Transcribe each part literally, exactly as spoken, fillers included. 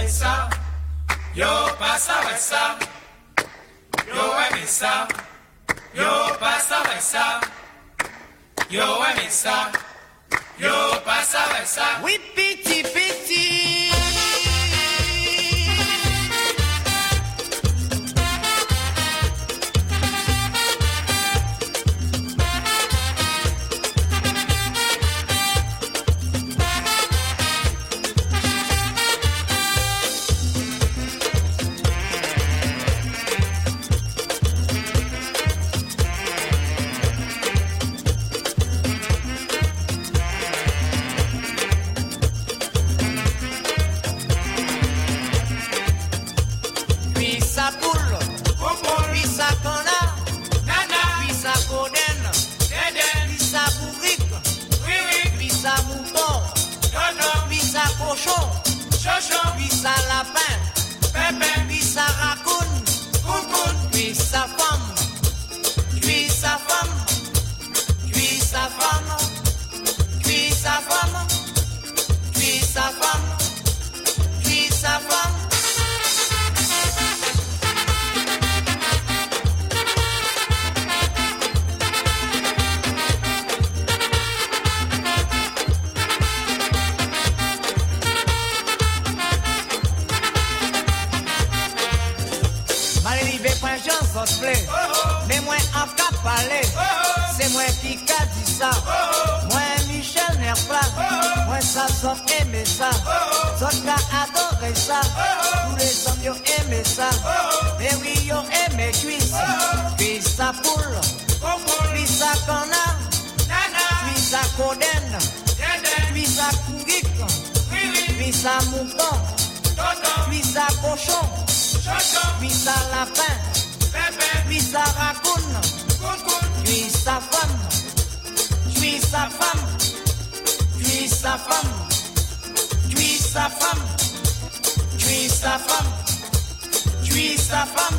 aimé ça. Yo pas avec ça. Yo aimé ça. Yo pas avec ça. Yo aimé ça. Yo pas avec ça. Oui, petit, petit. Mais moi en cap parler, c'est moi qui a dit ça. Moi Michel Nerplan, moi ça sauf aimé ça. Sauf qu'a adoré ça. Tous les hommes ont aimé ça. Mais oui ils ont aimé cuisse. Cuisse à poule, cuisse à canard, cuisse à coden, cuisse à courik, cuisse à mouton, cuisse à cochon, cuisse à lapin. Cuisse à raccoon, cuisse à femme, cuisse à femme, cuisse à femme, cuisse à femme, cuisse à femme, cuisse à femme.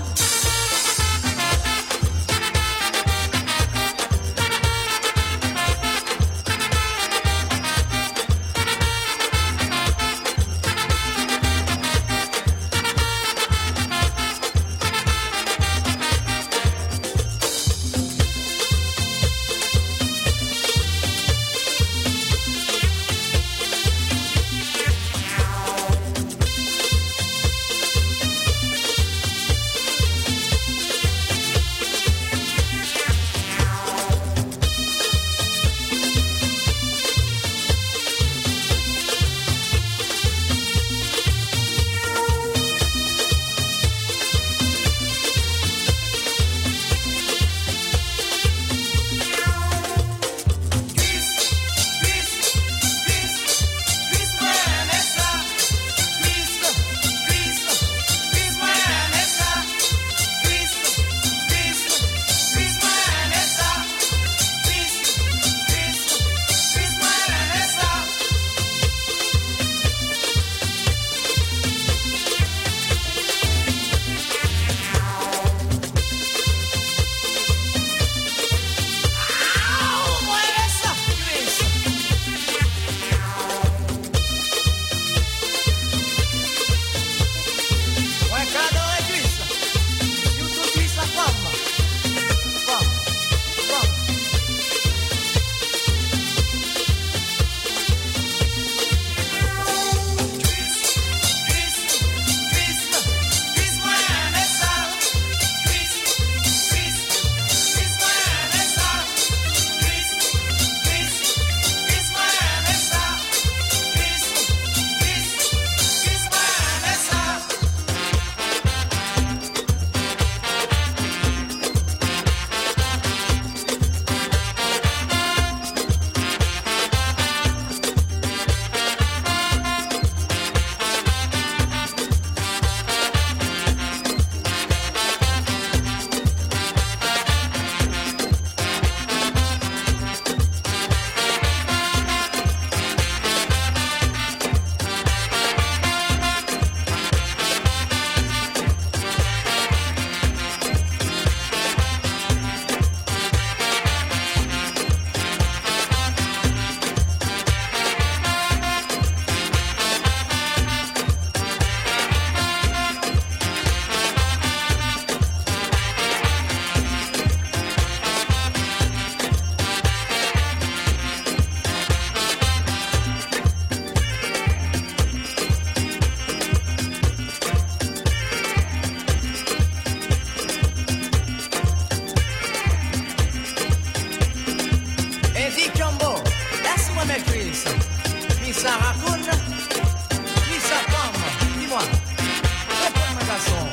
Maracoun, Lisa Pomme, dis-moi, réponds mon garçon.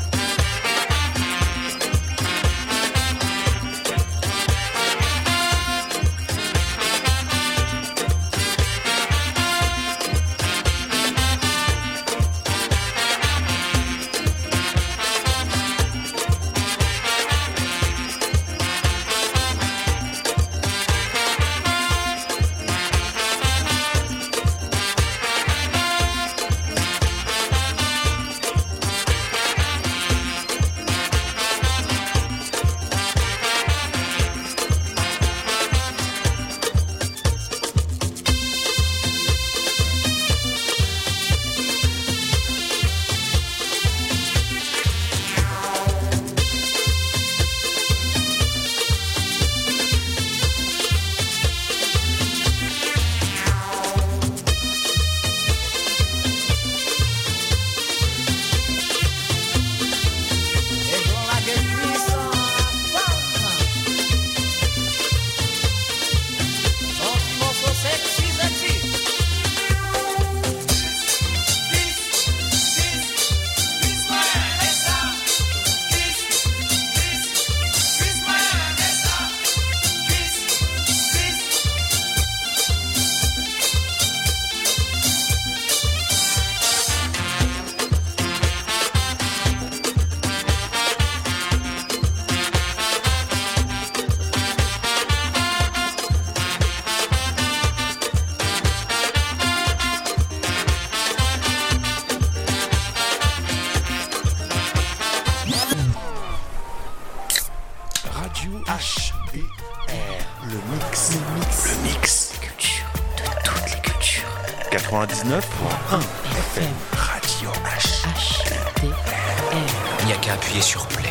quatre-vingt-dix-neuf point un F M Radio H. H T R. Il n'y a qu'à appuyer sur play.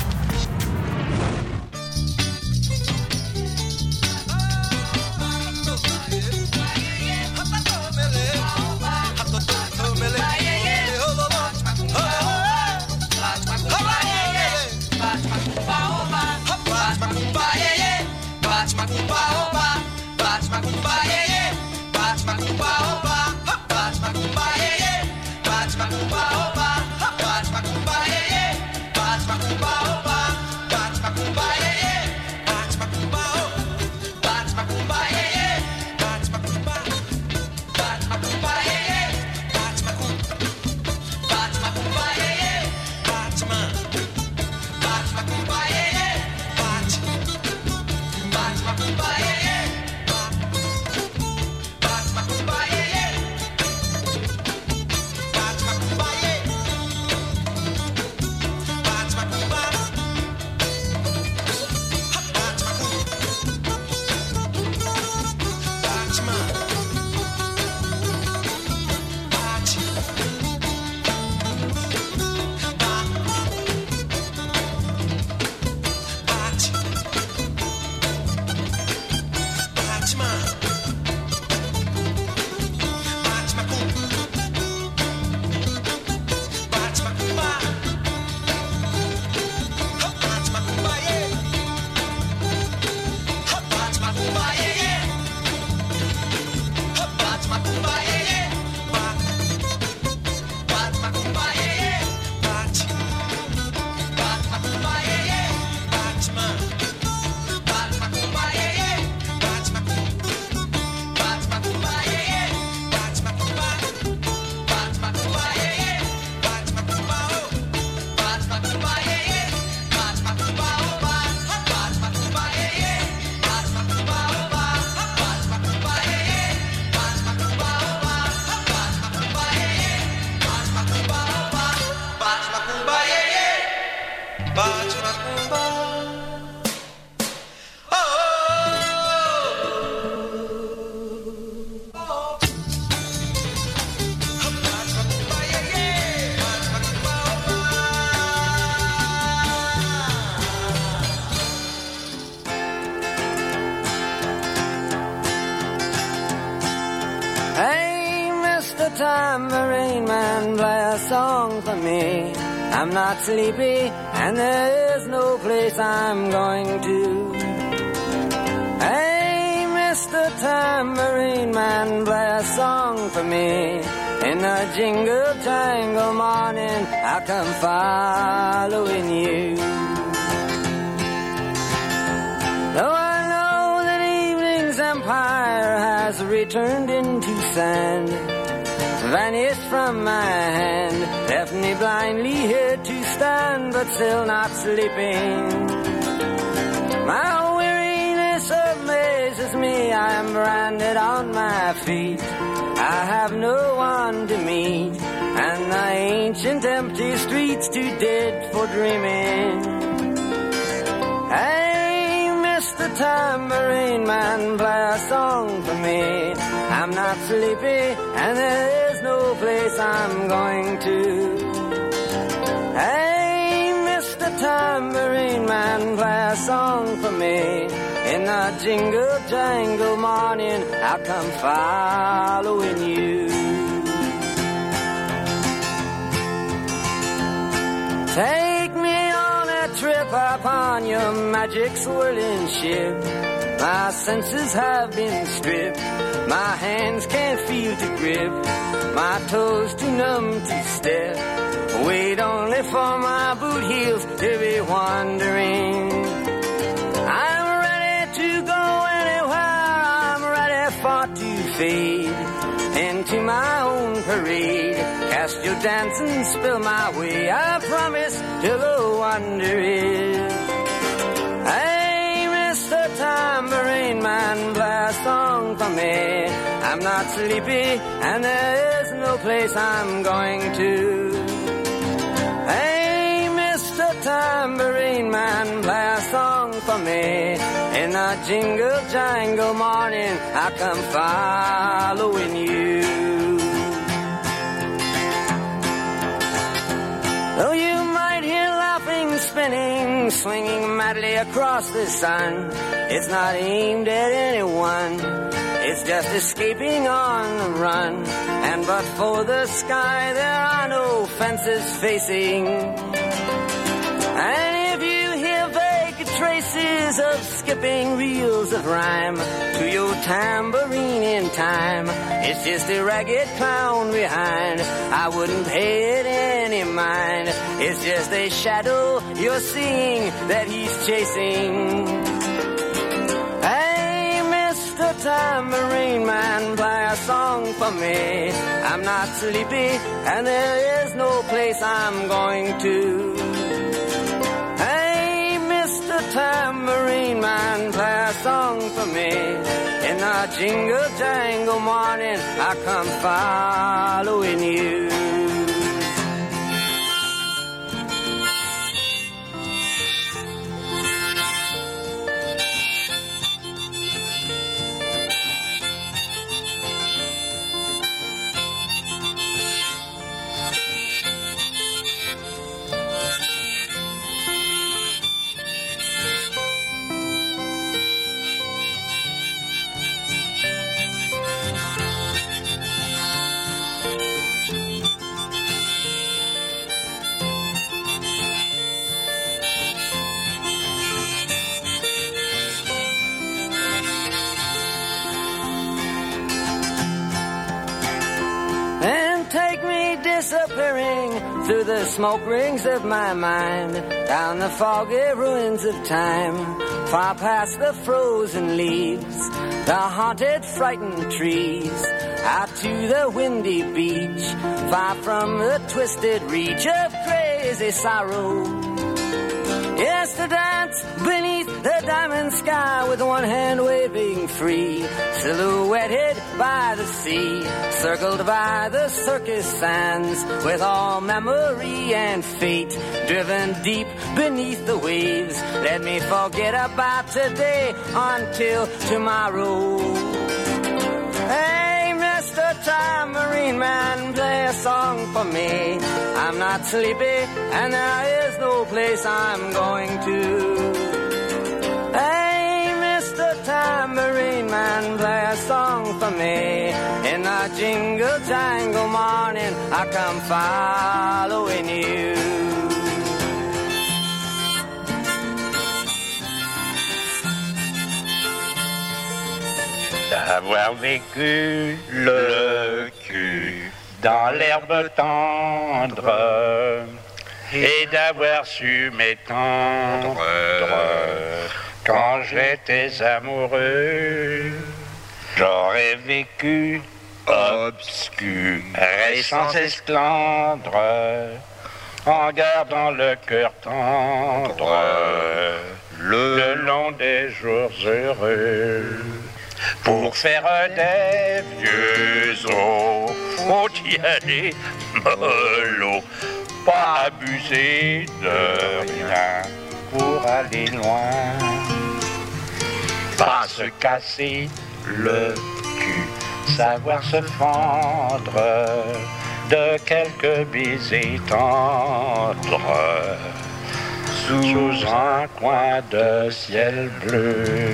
Tambourine man, play a song for me. I'm not sleepy and there is no place I'm going to. Hey, Mister Tambourine Man, play a song for me. In the jingle jangle morning, I'll come following you. Though I know that evening's empire has returned into sand, vanished from my hand, left me blindly here to stand, but still not sleeping. My weariness amazes me, I am branded on my feet. I have no one to meet, and the ancient empty streets too dead for dreaming. Hey, Mister Tambourine Man, play a song for me. I'm not sleepy, and there is no place I'm going to. Hey, Mister Tambourine Man, play a song for me. In the jingle jangle morning, I'll come following you. Take me on a trip upon your magic swirling ship. My senses have been stripped, my hands can't feel to grip, my toes too numb to step. Wait only for my boot heels to be wandering. I'm ready to go anywhere, I'm ready for to fade into my own parade. Cast your dance and spill my way, I promise to go wandering. Hey, Mister Tambourine Man, play a song for me. I'm not sleepy, and there is no place I'm going to. Hey, Mister Tambourine Man, play a song for me. In the jingle jangle morning, I come following you. Though you might hear laughing, spinning, swinging madly across the sun, it's not aimed at anyone, it's just escaping on the run. And but for the sky, there are no fences facing. And if you hear vague traces of skipping reels of rhyme to your tambourine in time, it's just a ragged clown behind. I wouldn't pay it any mind. It's just a shadow you're seeing that he's chasing. Hey, Mister Tambourine Man, play a song for me. I'm not sleepy, and there is no place I'm going to. Hey, Mister Tambourine Man, play a song for me. In the jingle jangle morning, I come following you. Disappearing through the smoke rings of my mind, down the foggy ruins of time, far past the frozen leaves, the haunted, frightened trees, out to the windy beach, far from the twisted reach of crazy sorrow. Yes, to dance beneath the diamond sky with one hand waving free, silhouetted by the sea, circled by the circus sands, with all memory and fate driven deep beneath the waves. Let me forget about today until tomorrow. Hey, Mister Tambourine Man, play a song for me. I'm not sleepy, and there is no place I'm going to. Hey, Mister Tambourine Man, play a song for me. In the jingle jangle morning, I come following you. Avoir vécu le cul dans l'herbe tendre et d'avoir su m'étendre quand j'étais amoureux. J'aurais vécu obscur et sans esclandre, en gardant le cœur tendre le long des jours heureux. Pour faire des vieux os, faut y aller mollo, pas abuser de rien pour aller loin. Pas se casser le cul, savoir se fendre de quelques baisers tendres sous un coin de ciel bleu.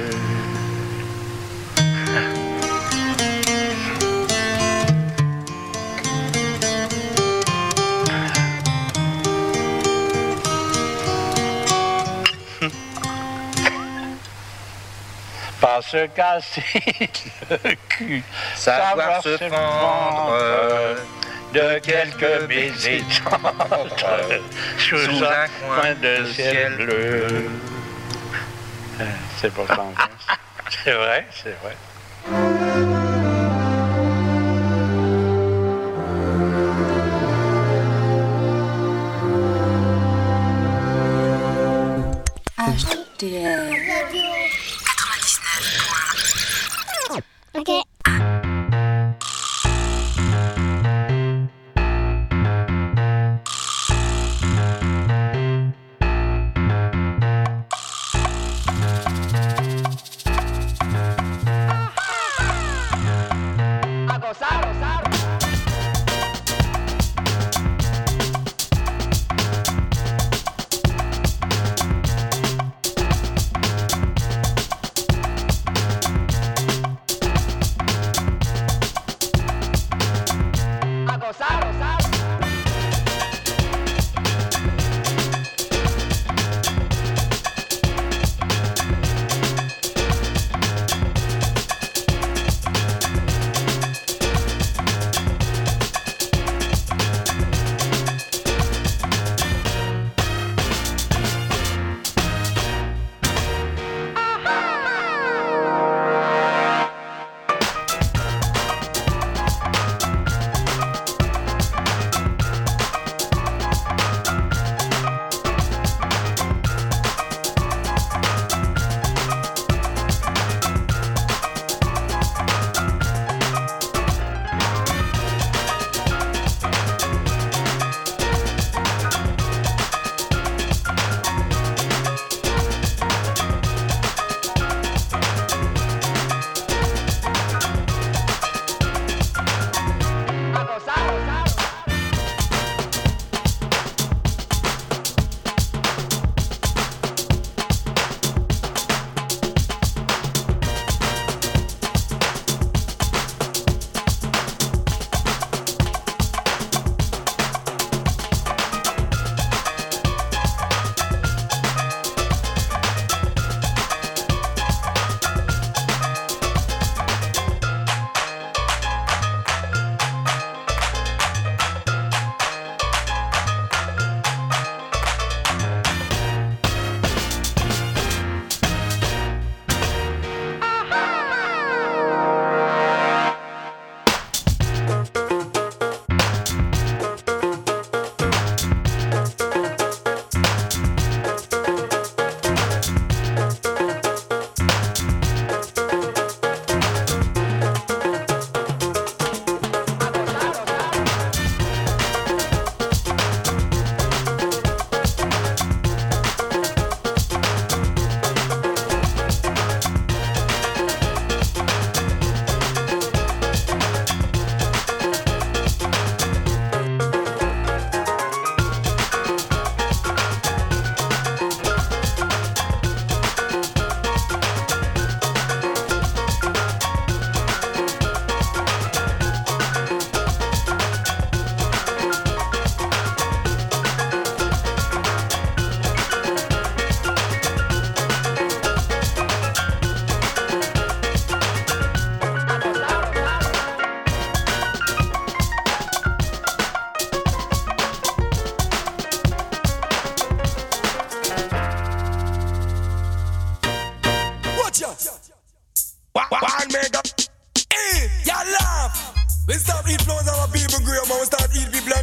Pas se casser le cul, savoir se fendre de quelques baisers tendres sous un coin de ciel bleu. C'est pour ça. C'est vrai, c'est vrai. H D R Ok.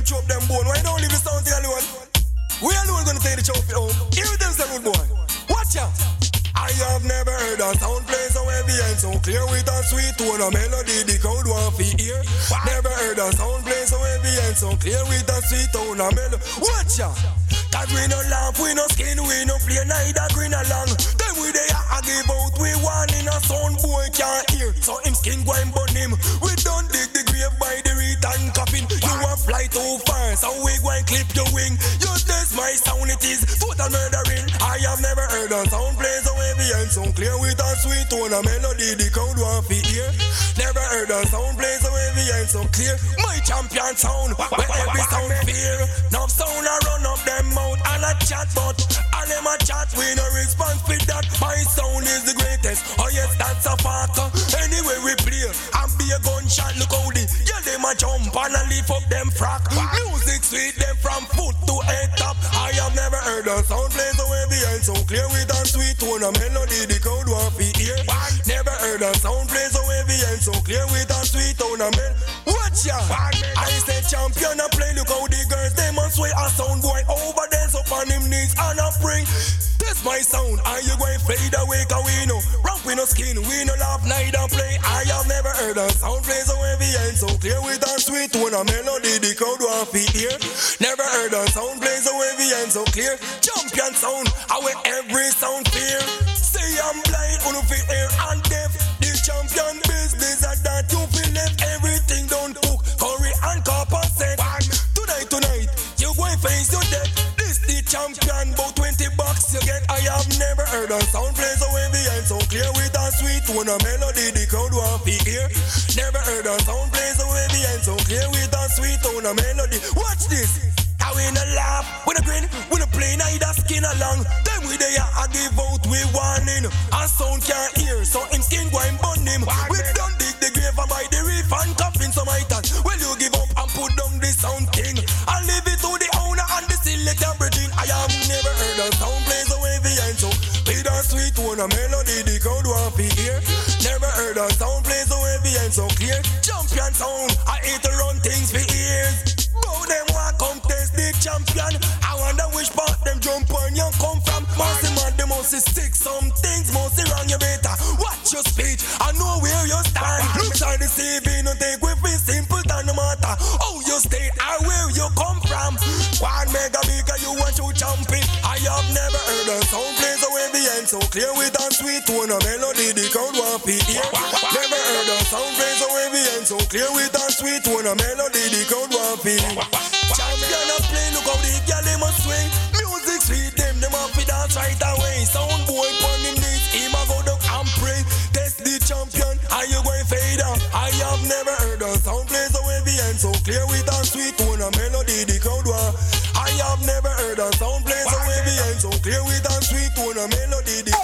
and chop them bone. Why don't leave the sound thing alone? We alone gonna take the trophy home. Here it is, good boy. Watch out. I have never heard a sound play so heavy and so clear with a sweet tone, a melody the crowd want to hear. Never heard a sound play so heavy and so clear with a sweet tone, a melody. Watch out. Cause we no laugh, we no skin, we no play neither green along. Then we there I give out, we one in a sound boy can't hear. So him skin go and burn him. We don't dig the grave by the return coffin. You want fly too far, so we go and clip your wing. You test my sound, it is total murdering. I have never heard a sound play so heavy and so clear with a sweet tone, a melody the crowd want to hear. Never heard a sound play so heavy and so clear. My champion sound, where every sound fear. Now sound I run up them mouth and a chat, but all them a chat, we no response with that. My sound is the greatest, oh yes, that's a fact. Anyway we play, and be a gunshot, look how the yeah, them a jump and a lift up them frack. Music sweet them from foot to head top. I have never heard a sound play so heavy and so clear with a sweet tone, a melody the crowd want to hear. Never heard a sound play so heavy and so clear with a sweet tone, a melody. Watch ya, I say champion a play, look how the girls they must sway a sound boy over there up on him knees and a spring. This my sound, are you going fade away? Cause we know, rock we no skin, we no laugh, neither play. I have never heard a sound play so heavy and so clear with a sweet tone, a melody the crowd want to hear. Never heard a sound play so heavy and so clear. Champion sound, I wear every sound fear. Say I'm blind, wanna feel air and deaf. This champion business and that you feel left everything don't cook. Curry and copper set. Tonight, tonight, you going face your death. The champion, about twenty bucks you get. I have never heard a sound play so heavy and so clear with a sweet tone, a melody the crowd want to hear. Never heard a sound play so heavy and so clear with a sweet tone, a melody. Watch this. How we no laugh, we no grin, we no play neither skin along. Then we there I give out, we warning. And sound can't hear, so him skin go and burn him. We don't dig the grave and buy the reef and coffin some items. Well you give up and put down the sound king and leave it to the owner and the selector bridging. I have never heard a sound play so heavy and so with a sweet tone, a melody the crowd want to hear. Never heard a sound play so heavy and so clear. Champion sound, I hate to run things for years. Bow them want contest the champion. I wonder which part them jump on you come from. Mostly man, they must stick some things, mostly wrong. You better watch your speech. I know where you stand. Look at the C V, no take with me simple than no matter how you stay or where you come from. One mega bigger you want to champion. I have never heard a sound play so heavy and so clear with a sweet tone, a melody the crowd want to hear. Never heard a sound play so heavy and so clear with a sweet tone, a melody the crowd want to hear. Champion a play, look how the girl them a swing. Music sweet them, them a fit dance right away. Sound boy pon him knees, him a go down and pray. Test the champion, are you going fade out? I have never heard a sound play so heavy and so clear with a sweet tone, a melody the crowd want. I have never heard a sound play so heavy and so clear with a sweet tone, a melody the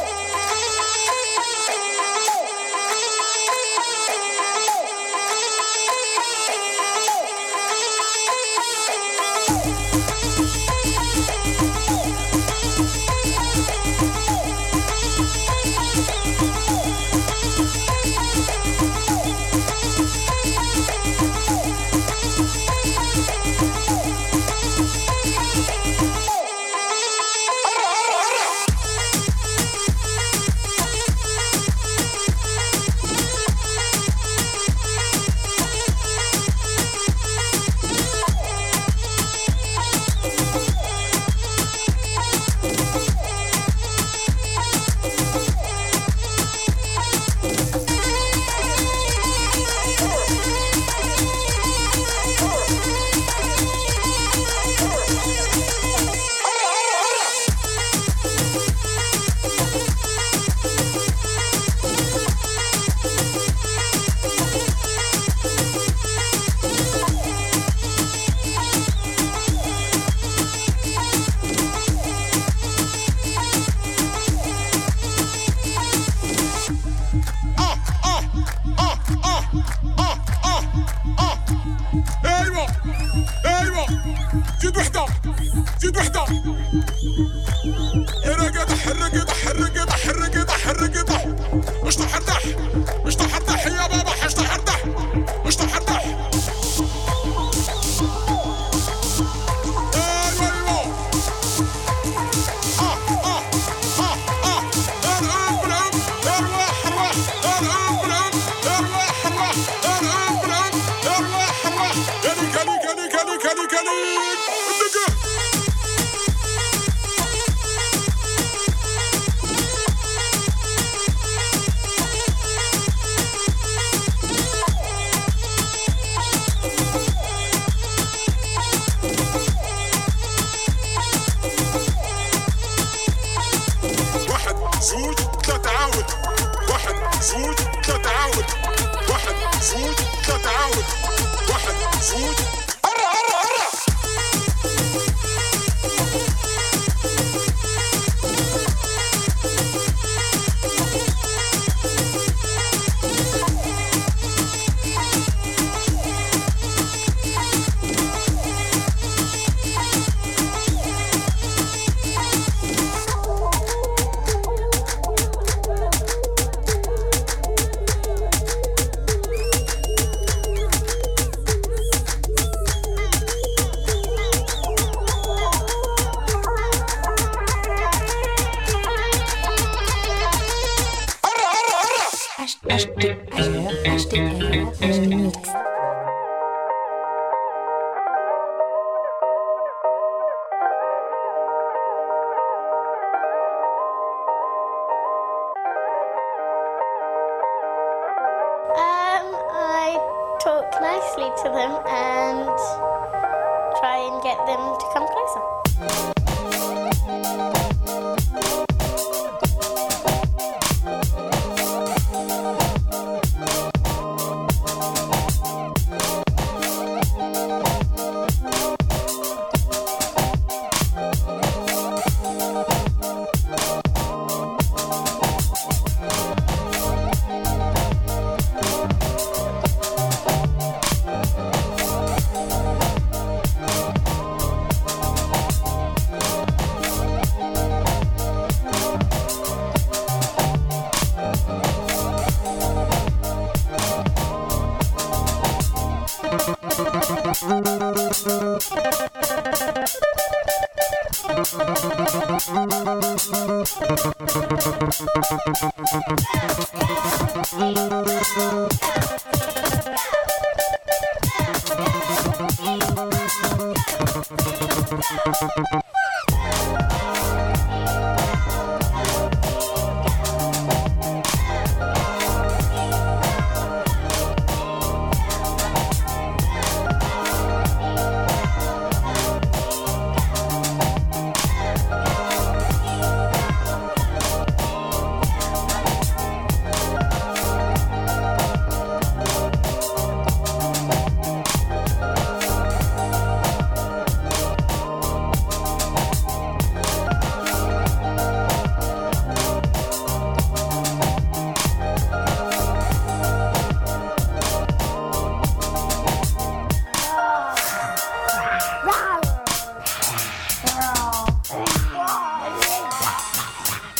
H D R, H D R, Remix. Talk nicely to them and try and get them to come closer.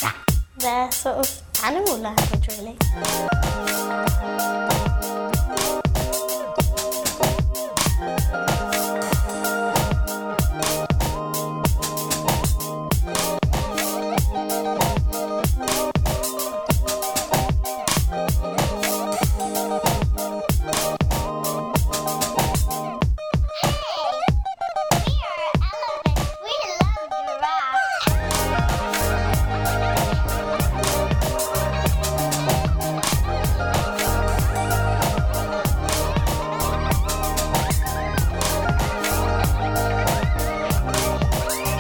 They're sort of animal language, really.